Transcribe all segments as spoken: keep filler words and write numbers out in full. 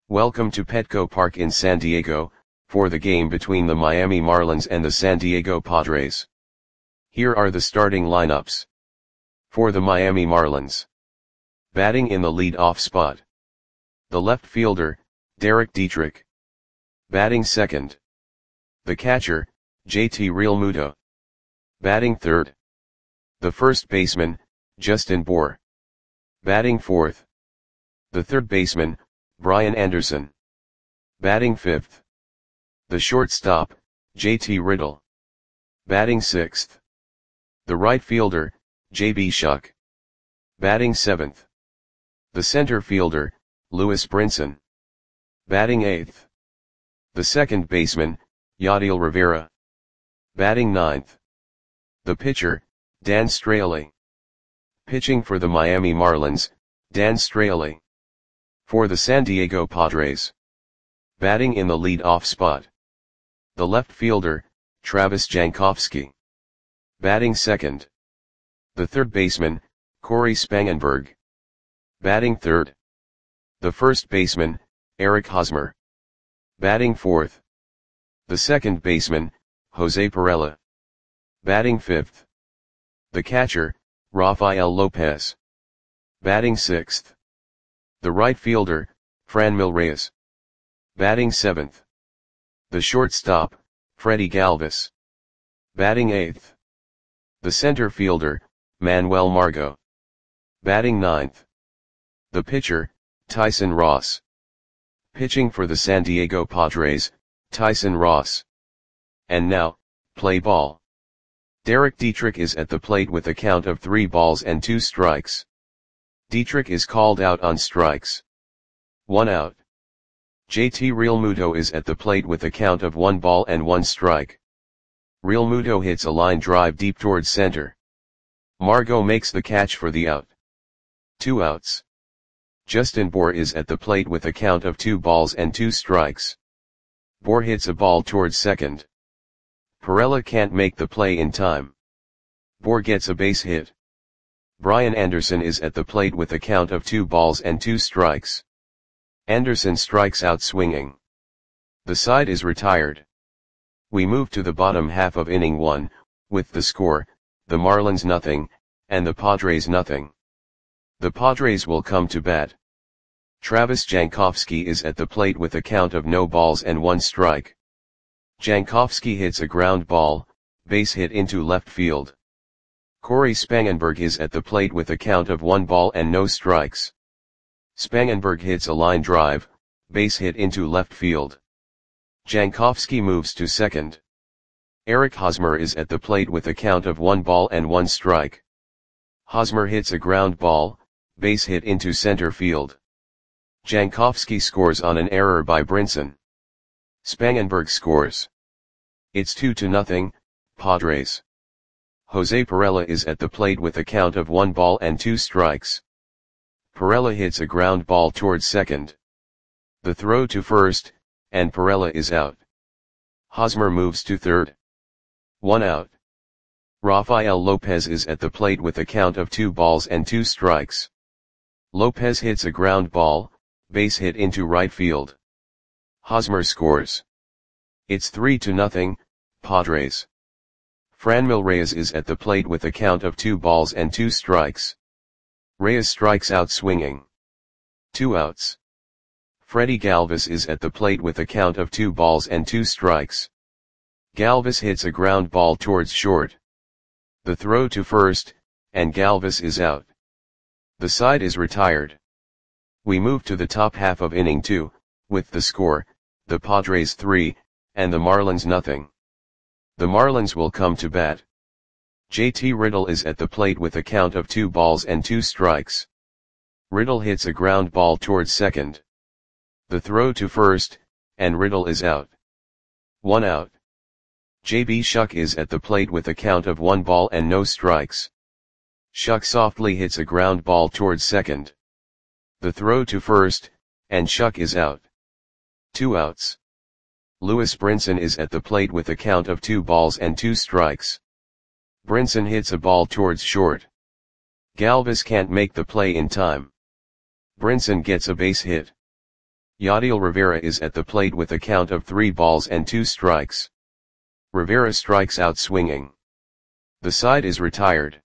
Welcome to Petco Park in San Diego, for the game between the Miami Marlins and the San Diego Padres. Here are the starting lineups. For the Miami Marlins. Batting in the lead-off spot. The left fielder, Derek Dietrich. Batting second. The catcher, J T Realmuto. Batting third. The first baseman, Justin Bour. Batting fourth. The third baseman, Brian Anderson. Batting fifth. The shortstop, J T Riddle. Batting sixth. The right fielder, J B Shuck. Batting seventh. The center fielder, Lewis Brinson. Batting eighth. The second baseman, Yadiel Rivera. Batting ninth. The pitcher, Dan Straily. Pitching for the Miami Marlins, Dan Straily. For the San Diego Padres. Batting in the lead-off spot. The left fielder, Travis Jankowski. Batting second. The third baseman, Corey Spangenberg. Batting third. The first baseman, Eric Hosmer. Batting fourth. The second baseman, Jose Pirela. Batting fifth. The catcher, Rafael Lopez. Batting sixth. The right fielder, Franmil Reyes. Batting seventh. The shortstop, Freddie Galvis. Batting eighth. The center fielder, Manuel Margot. Batting ninth. The pitcher, Tyson Ross. Pitching for the San Diego Padres, Tyson Ross. And now, play ball. Derek Dietrich is at the plate with a count of three balls and two strikes. Dietrich is called out on strikes. One out. J T Realmuto is at the plate with a count of one ball and one strike. Realmuto hits a line drive deep towards center. Margot makes the catch for the out. Two outs. Justin Bour is at the plate with a count of two balls and two strikes. Bour hits a ball towards second. Pirela can't make the play in time. Bour gets a base hit. Brian Anderson is at the plate with a count of two balls and two strikes. Anderson strikes out swinging. The side is retired. We move to the bottom half of inning one, with the score, the Marlins nothing, and the Padres nothing. The Padres will come to bat. Travis Jankowski is at the plate with a count of no balls and one strike. Jankowski hits a ground ball, base hit into left field. Corey Spangenberg is at the plate with a count of one ball and no strikes. Spangenberg hits a line drive, base hit into left field. Jankowski moves to second. Eric Hosmer is at the plate with a count of one ball and one strike. Hosmer hits a ground ball, base hit into center field. Jankowski scores on an error by Brinson. Spangenberg scores. It's two to nothing, Padres. Jose Pirela is at the plate with a count of one ball and two strikes. Pirela hits a ground ball towards second. The throw to first, and Pirela is out. Hosmer moves to third. One out. Rafael Lopez is at the plate with a count of two balls and two strikes. Lopez hits a ground ball, base hit into right field. Hosmer scores. It's three to nothing, Padres. Franmil Reyes is at the plate with a count of two balls and two strikes. Reyes strikes out swinging. Two outs. Freddie Galvis is at the plate with a count of two balls and two strikes. Galvis hits a ground ball towards short. The throw to first, and Galvis is out. The side is retired. We move to the top half of inning two, with the score, the Padres three, and the Marlins nothing. The Marlins will come to bat. J T Riddle is at the plate with a count of two balls and two strikes. Riddle hits a ground ball towards second. The throw to first, and Riddle is out. One out. J B Shuck is at the plate with a count of one ball and no strikes. Shuck softly hits a ground ball towards second. The throw to first, and Shuck is out. Two outs. Lewis Brinson is at the plate with a count of two balls and two strikes. Brinson hits a ball towards short. Galvis can't make the play in time. Brinson gets a base hit. Yadiel Rivera is at the plate with a count of three balls and two strikes. Rivera strikes out swinging. The side is retired.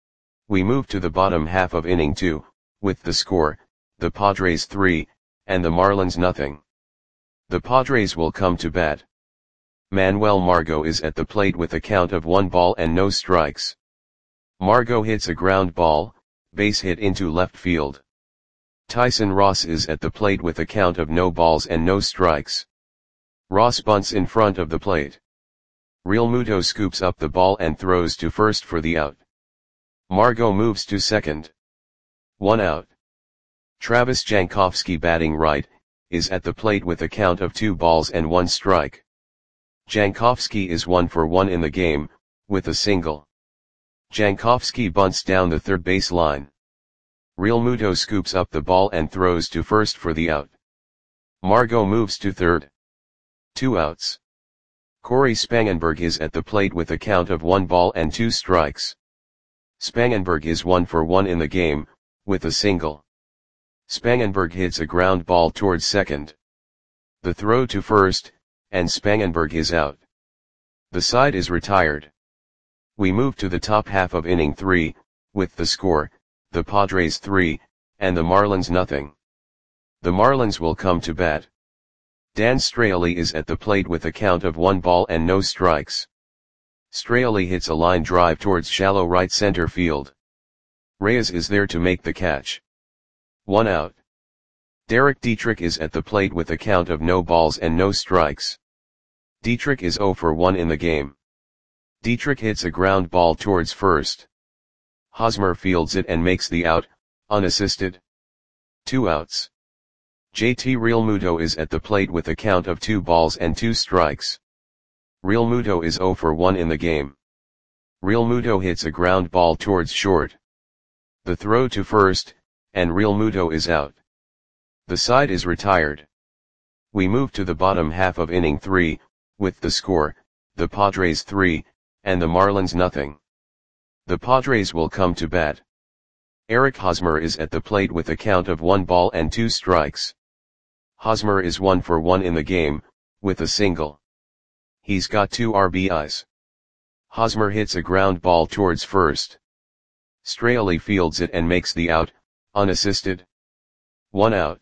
We move to the bottom half of inning two, with the score, the Padres three, and the Marlins nothing. The Padres will come to bat. Manuel Margot is at the plate with a count of one ball and no strikes. Margot hits a ground ball, base hit into left field. Tyson Ross is at the plate with a count of no balls and no strikes. Ross bunts in front of the plate. Realmuto scoops up the ball and throws to first for the out. Margot moves to second. One out. Travis Jankowski, batting right, is at the plate with a count of two balls and one strike. Jankowski is one for one in the game, with a single. Jankowski bunts down the third base line. Realmuto scoops up the ball and throws to first for the out. Margot moves to third. Two outs. Corey Spangenberg is at the plate with a count of one ball and two strikes. Spangenberg is one for one in the game, with a single. Spangenberg hits a ground ball towards second. The throw to first, and Spangenberg is out. The side is retired. We move to the top half of inning three, with the score, the Padres three, and the Marlins nothing. The Marlins will come to bat. Dan Straily is at the plate with a count of one ball and no strikes. Straily hits a line drive towards shallow right center field. Reyes is there to make the catch. One out. Derek Dietrich is at the plate with a count of no balls and no strikes. Dietrich is zero for one in the game. Dietrich hits a ground ball towards first. Hosmer fields it and makes the out, unassisted. Two outs. J T Realmuto is at the plate with a count of two balls and two strikes. Realmuto is zero for one in the game. Realmuto hits a ground ball towards short. The throw to first, and Realmuto is out. The side is retired. We move to the bottom half of inning three, with the score, the Padres three, and the Marlins nothing. The Padres will come to bat. Eric Hosmer is at the plate with a count of one ball and two strikes. Hosmer is one for one in the game, with a single. He's got two R B Is. Hosmer hits a ground ball towards first. Straily fields it and makes the out, unassisted. One out.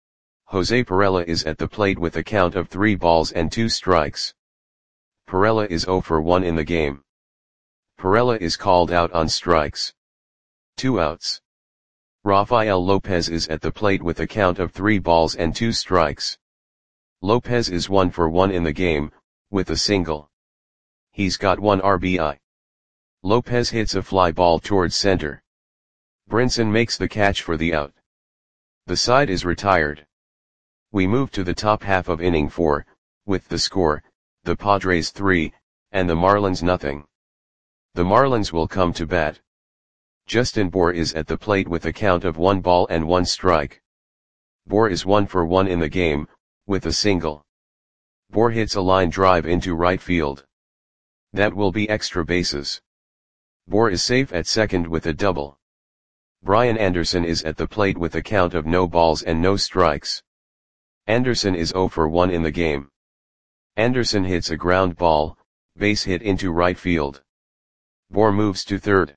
Jose Pirela is at the plate with a count of three balls and two strikes. Pirela is zero for one in the game. Pirela is called out on strikes. Two outs. Rafael Lopez is at the plate with a count of three balls and two strikes. Lopez is one for one in the game, with a single. He's got one R B I. Lopez hits a fly ball towards center. Brinson makes the catch for the out. The side is retired. We move to the top half of inning four, with the score, the Padres three, and the Marlins nothing. The Marlins will come to bat. Justin Bour is at the plate with a count of one ball and one strike. Bour is one for one in the game, with a single. Bour hits a line drive into right field. That will be extra bases. Bour is safe at second with a double. Brian Anderson is at the plate with a count of no balls and no strikes. Anderson is zero for one in the game. Anderson hits a ground ball, base hit into right field. Bour moves to third.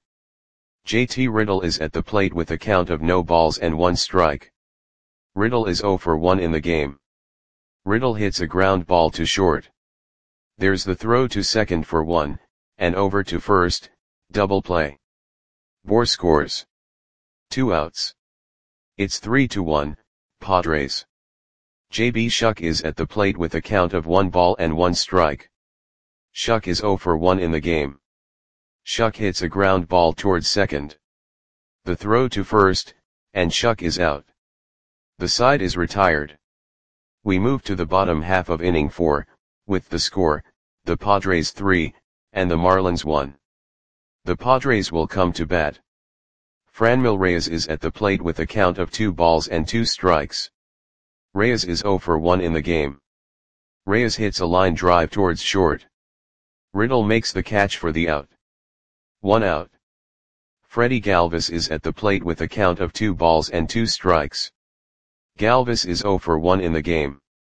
J T Riddle is at the plate with a count of no balls and one strike. Riddle is zero for one in the game. Riddle hits a ground ball to short. There's the throw to second for one, and over to first, double play. Bour scores. Two outs. It's three to one, Padres. J B Shuck is at the plate with a count of one ball and one strike. Shuck is zero for one in the game. Shuck hits a ground ball towards second. The throw to first, and Shuck is out. The side is retired. We move to the bottom half of inning four, with the score, the Padres three, and the Marlins one. The Padres will come to bat. Franmil Reyes is at the plate with a count of two balls and two strikes. Reyes is zero for one in the game. Reyes hits a line drive towards short. Riddle makes the catch for the out. One out. Freddie Galvis is at the plate with a count of two balls and two strikes. Galvis is zero for one in the game.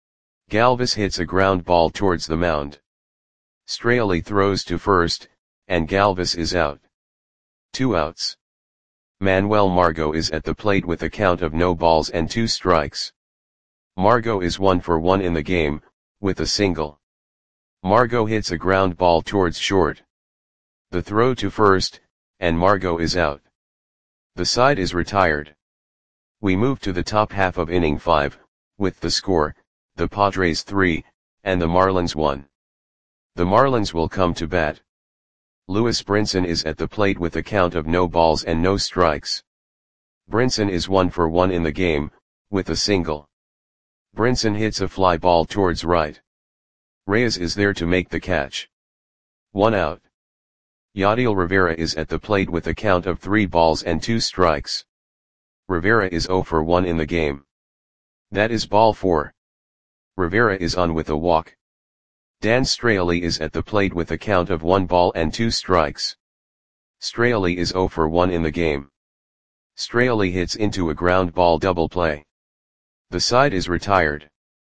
Galvis hits a ground ball towards the mound. Straeli throws to first, and Galvis is out. Two outs. Manuel Margot is at the plate with a count of no balls and two strikes. Margot is one for one in the game, with a single. Margot hits a ground ball towards short. The throw to first, and Margot is out. The side is retired. We move to the top half of inning five, with the score, the Padres three, and the Marlins one. The Marlins will come to bat. Lewis Brinson is at the plate with a count of no balls and no strikes. Brinson is one for one in the game, with a single. Brinson hits a fly ball towards right. Reyes is there to make the catch. One out. Yadiel Rivera is at the plate with a count of three balls and two strikes. Rivera is zero for one in the game. That is ball four. Rivera is on with a walk. Dan Straeli is at the plate with a count of one ball and two strikes. Straeli is zero for one in the game. Straeli hits into a ground ball double play. The side is retired.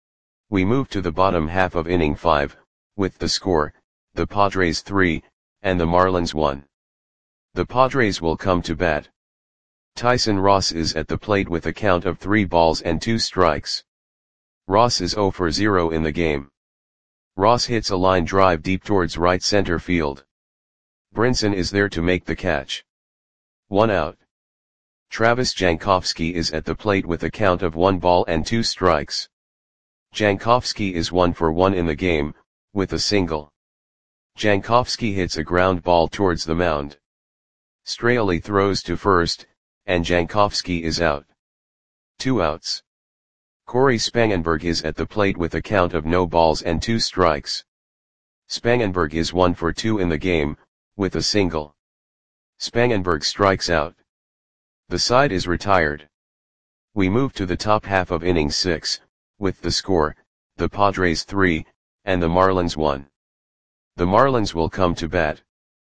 We move to the bottom half of inning five, with the score, the Padres three, and the Marlins one. The Padres will come to bat. Tyson Ross is at the plate with a count of three balls and two strikes. Ross is zero for zero in the game. Ross hits a line drive deep towards right center field. Brinson is there to make the catch. One out. Travis Jankowski is at the plate with a count of one ball and two strikes. Jankowski is one for one in the game, with a single. Jankowski hits a ground ball towards the mound. Straeli throws to first, and Jankowski is out. Two outs. Corey Spangenberg is at the plate with a count of no balls and two strikes. Spangenberg is one for two in the game, with a single. Spangenberg strikes out. The side is retired. We move to the top half of inning six, with the score, the Padres three, and the Marlins one. The Marlins will come to bat.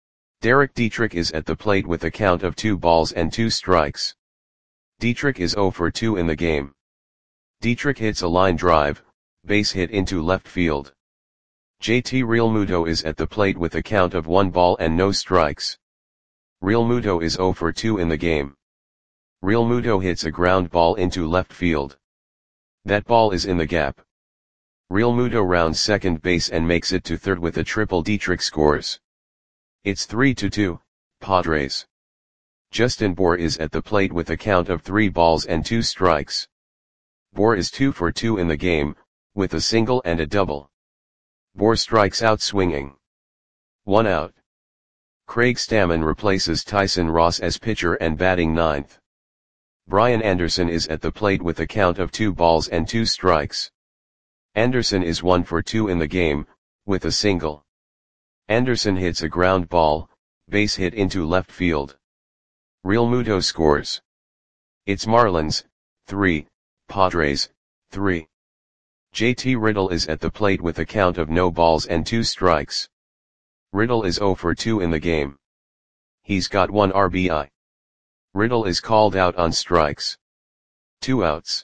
Derek Dietrich is at the plate with a count of two balls and two strikes. Dietrich is zero for two in the game. Dietrich hits a line drive, base hit into left field. J T Realmuto is at the plate with a count of one ball and no strikes. Realmuto is zero for two in the game. Realmuto hits a ground ball into left field. That ball is in the gap. Realmuto rounds second base and makes it to third with a triple. Dietrich scores. It's three to two, Padres. Justin Bour is at the plate with a count of three balls and two strikes. Bour is two for two in the game, with a single and a double. Bour strikes out swinging. One out. Craig Stammen replaces Tyson Ross as pitcher and batting ninth. Brian Anderson is at the plate with a count of two balls and two strikes. Anderson is one for two in the game, with a single. Anderson hits a ground ball, base hit into left field. Realmuto scores. It's Marlins, three, Padres, three. J T Riddle is at the plate with a count of no balls and two strikes. Riddle is zero for two in the game. He's got one R B I. Riddle is called out on strikes. Two outs.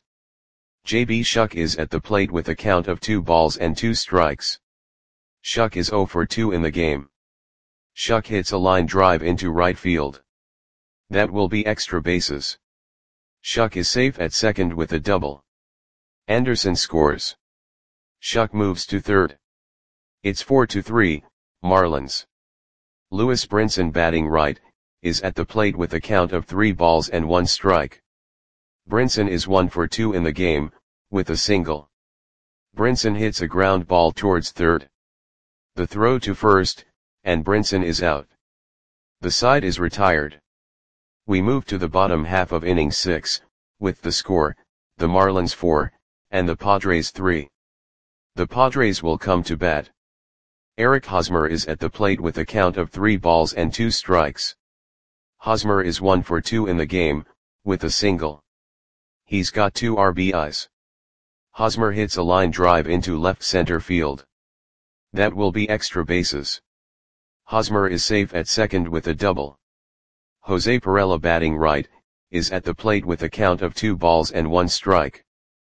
J B Shuck is at the plate with a count of two balls and two strikes. Shuck is zero for two in the game. Shuck hits a line drive into right field. That will be extra bases. Shuck is safe at second with a double. Anderson scores. Shuck moves to third. It's four to three, Marlins. Lewis Brinson, batting right, is at the plate with a count of three balls and one strike. Brinson is one for two in the game, with a single. Brinson hits a ground ball towards third. The throw to first, and Brinson is out. The side is retired. We move to the bottom half of inning six, with the score, the Marlins four, and the Padres three. The Padres will come to bat. Eric Hosmer is at the plate with a count of three balls and two strikes. Hosmer is one for two in the game, with a single. He's got two R B Is. Hosmer hits a line drive into left center field. That will be extra bases. Hosmer is safe at second with a double. Jose Pirela, batting right, is at the plate with a count of two balls and one strike.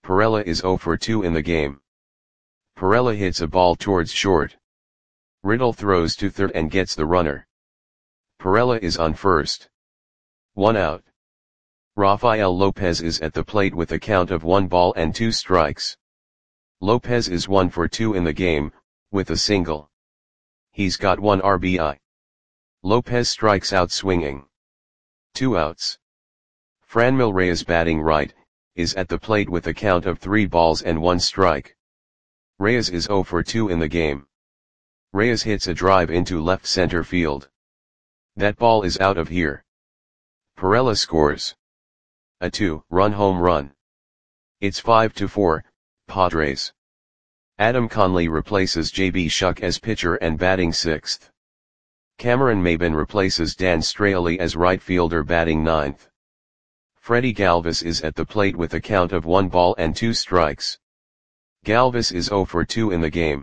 Perella is zero for two in the game. Perella hits a ball towards short. Riddle throws to third and gets the runner. Perella is on first. One out. Rafael Lopez is at the plate with a count of one ball and two strikes. Lopez is one for two in the game, with a single. He's got one R B I. Lopez strikes out swinging. Two outs. Franmil Reyes, batting right, is at the plate with a count of three balls and one strike. Reyes is zero for two in the game. Reyes hits a drive into left center field. That ball is out of here. Perella scores a two-run home run. It's five to four, Padres. Adam Conley replaces J B Shuck as pitcher and batting sixth. Cameron Maybin replaces Dan Straily as right fielder, batting ninth. Freddie Galvis is at the plate with a count of one ball and two strikes. Galvis is zero for two in the game.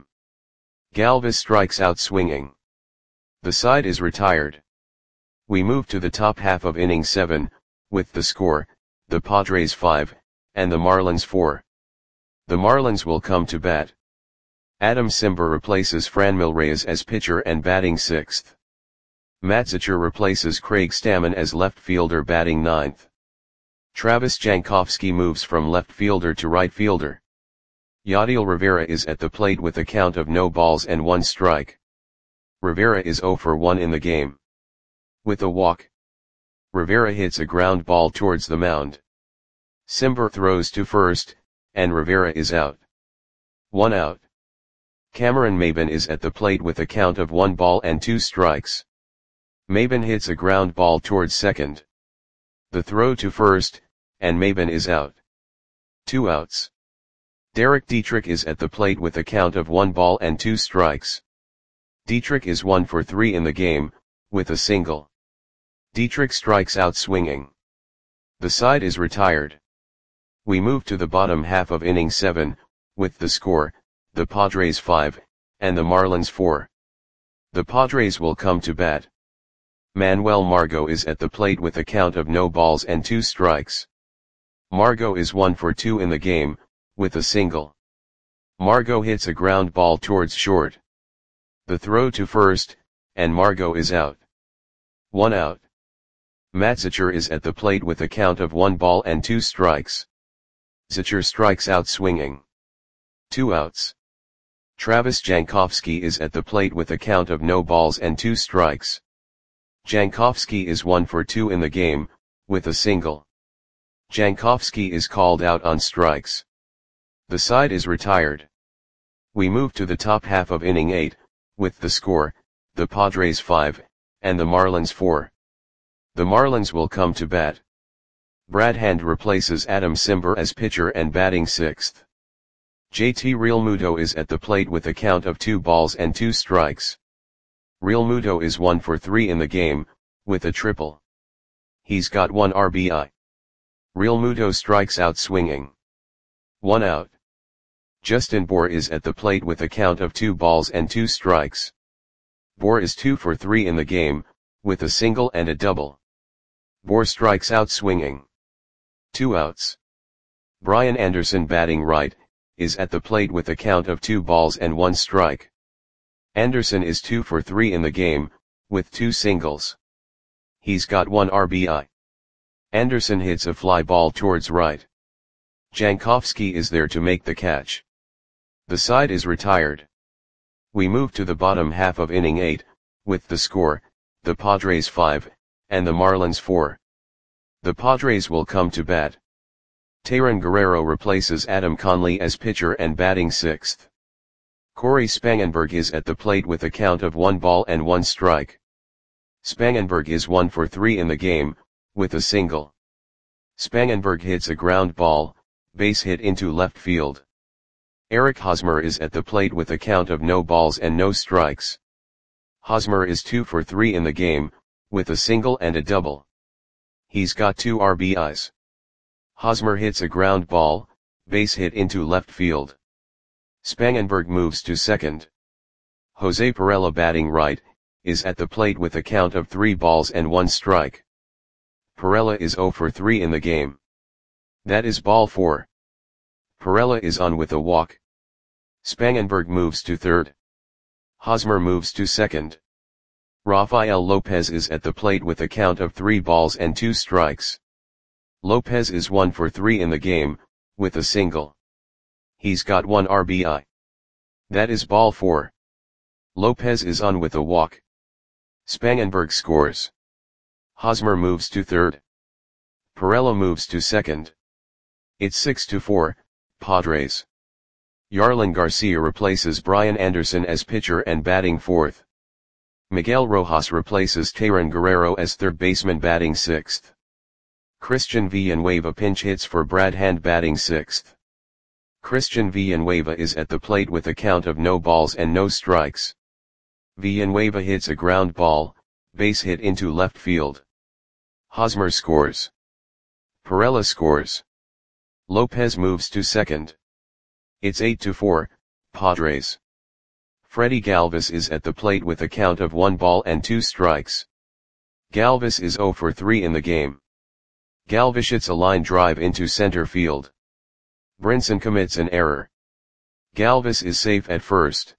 Galvis strikes out swinging. The side is retired. We move to the top half of inning seven, with the score, the Padres five, and the Marlins four. The Marlins will come to bat. Adam Simber replaces Franmil Reyes as pitcher and batting sixth. Matt Zachor replaces Craig Stammen as left fielder, batting ninth. Travis Jankowski moves from left fielder to right fielder. Yadiel Rivera is at the plate with a count of no balls and one strike. Rivera is zero for one in the game. With a walk, Rivera hits a ground ball towards the mound. Simber throws to first, and Rivera is out. One out. Cameron Maybin is at the plate with a count of one ball and two strikes. Maybin hits a ground ball towards second. The throw to first, and Maybin is out. Two outs. Derek Dietrich is at the plate with a count of one ball and two strikes. Dietrich is one for three in the game, with a single. Dietrich strikes out swinging. The side is retired. We move to the bottom half of inning seven, with the score, the Padres five, and the Marlins four. The Padres will come to bat. Manuel Margot is at the plate with a count of no balls and two strikes. Margot is one for two in the game, with a single. Margot hits a ground ball towards short. The throw to first, and Margot is out. One out. Matt Zachor is at the plate with a count of one ball and two strikes. Zachor strikes out swinging. Two outs. Travis Jankowski is at the plate with a count of no balls and two strikes. Jankowski is one for two in the game, with a single. Jankowski is called out on strikes. The side is retired. We move to the top half of inning eight, with the score, the Padres five, and the Marlins four. The Marlins will come to bat. Brad Hand replaces Adam Simber as pitcher and batting sixth. J T Realmuto is at the plate with a count of two balls and two strikes. Realmuto is one for three in the game, with a triple. He's got one R B I. Realmuto strikes out swinging. One out. Justin Bour is at the plate with a count of two balls and two strikes. Bour is two for three in the game, with a single and a double. Bour strikes out swinging. Two outs. Brian Anderson, batting right, is at the plate with a count of two balls and one strike. Anderson is two for three in the game, with two singles. He's got one R B I. Anderson hits a fly ball towards right. Jankowski is there to make the catch. The side is retired. We move to the bottom half of inning eight, with the score, the Padres five, and the Marlins four. The Padres will come to bat. Tayron Guerrero replaces Adam Conley as pitcher and batting sixth. Corey Spangenberg is at the plate with a count of one ball and one strike. Spangenberg is one for three in the game, with a single. Spangenberg hits a ground ball, base hit into left field. Eric Hosmer is at the plate with a count of no balls and no strikes. Hosmer is two for three in the game, with a single and a double. He's got two R B Is. Hosmer hits a ground ball, base hit into left field. Spangenberg moves to second. Jose Perella, batting right, is at the plate with a count of three balls and one strike. Perella is zero for three in the game. That is ball four. Perella is on with a walk. Spangenberg moves to third. Hosmer moves to second. Rafael Lopez is at the plate with a count of three balls and two strikes. Lopez is one for three in the game, with a single. He's got one R B I. That is ball four. Lopez is on with a walk. Spangenberg scores. Hosmer moves to third. Perella moves to second. It's six to four, Padres. Yarlin Garcia replaces Brian Anderson as pitcher and batting fourth. Miguel Rojas replaces Tayron Guerrero as third baseman batting sixth. Christian Villanueva pinch hits for Brad Hand batting sixth. Christian Villanueva is at the plate with a count of no balls and no strikes. Villanueva hits a ground ball, base hit into left field. Hosmer scores. Perella scores. Lopez moves to second. It's eight to four, Padres. Freddie Galvis is at the plate with a count of one ball and two strikes. Galvis is zero for three in the game. Galvis hits a line drive into center field. Brinson commits an error. Galvis is safe at first.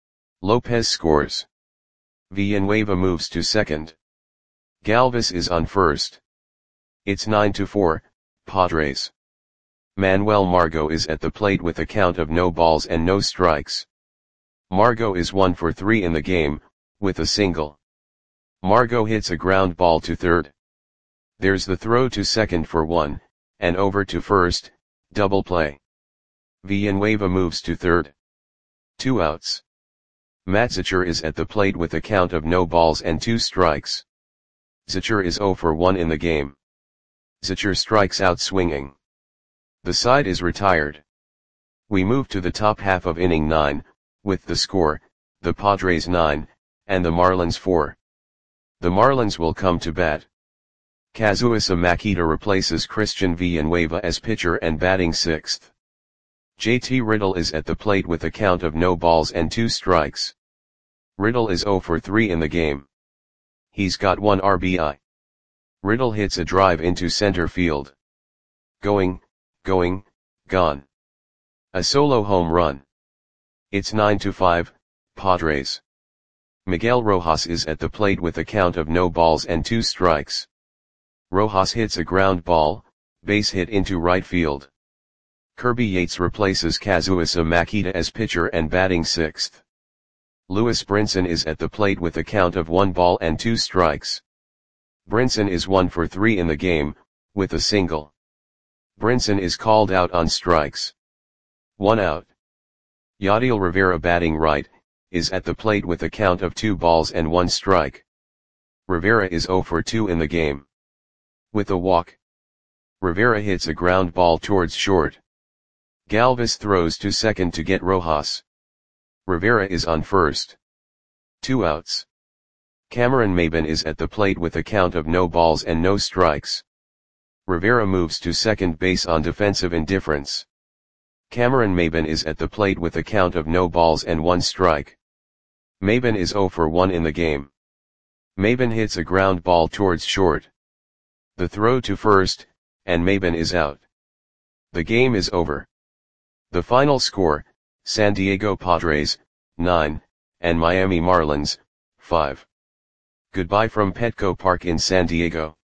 Lopez scores. Villanueva moves to second. Galvis is on first. It's nine to four, Padres. Manuel Margot is at the plate with a count of no balls and no strikes. Margot is one for three in the game, with a single. Margot hits a ground ball to third. There's the throw to second for one, and over to first, double play. Villanueva moves to third. Two outs. Matt Zachor is at the plate with a count of no balls and two strikes. Zachor is zero for one in the game. Zachor strikes out swinging. The side is retired. We move to the top half of inning nine, with the score, the Padres nine, and the Marlins four. The Marlins will come to bat. Kazuhisa Makita replaces Christian Villanueva as pitcher and batting sixth. J T Riddle is at the plate with a count of no balls and two strikes. Riddle is zero for three in the game. He's got one R B I. Riddle hits a drive into center field. Going, going, gone. A solo home run. It's nine to five, Padres. Miguel Rojas is at the plate with a count of no balls and two strikes. Rojas hits a ground ball, base hit into right field. Kirby Yates replaces Kazuhisa Makita as pitcher and batting sixth. Lewis Brinson is at the plate with a count of one ball and two strikes. Brinson is one for three in the game, with a single. Brinson is called out on strikes. One out. Yadiel Rivera batting right, is at the plate with a count of two balls and one strike. Rivera is zero for two in the game. With a walk. Rivera hits a ground ball towards short. Galvis throws to second to get Rojas. Rivera is on first. Two outs. Cameron Maybin is at the plate with a count of no balls and no strikes. Rivera moves to second base on defensive indifference. Cameron Maybin is at the plate with a count of no balls and one strike. Maybin is zero for one in the game. Maybin hits a ground ball towards short. The throw to first, and Maybin is out. The game is over. The final score, San Diego Padres, nine, and Miami Marlins, five. Goodbye from Petco Park in San Diego.